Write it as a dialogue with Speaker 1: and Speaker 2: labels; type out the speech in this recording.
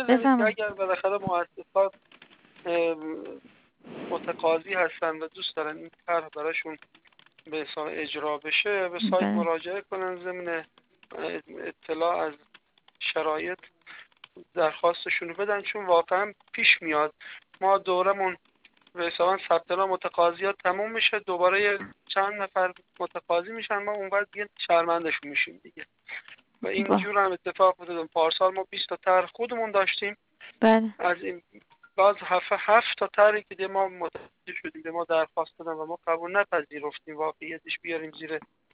Speaker 1: بزنید که
Speaker 2: بفرمایید.
Speaker 1: اگر بالاخره مؤسسات متقاضی هستن و دوست دارن این طرح براشون به حساب اجرا بشه، به سایت
Speaker 2: بله.
Speaker 1: مراجعه کنن، ضمن اطلاع از شرایط درخواستشون رو بدن، چون واقعا پیش میاد ما دورمون به حساب ثبت نام متقاضیات تموم میشه، دوباره یه چند نفر متقاضی میشن، ما اون وقت دیگه شرمندشون میشیم دیگه. و اینجور هم اتفاق افتاد. پارسال ما 20 تا طرح خودمون داشتیم،
Speaker 2: بله.
Speaker 1: از این باز 7 تا طرحی که ما متوجه شدیم به ما درخواست دادن و ما قبول نپذیرفتیم واقعیتش بیاریم زیر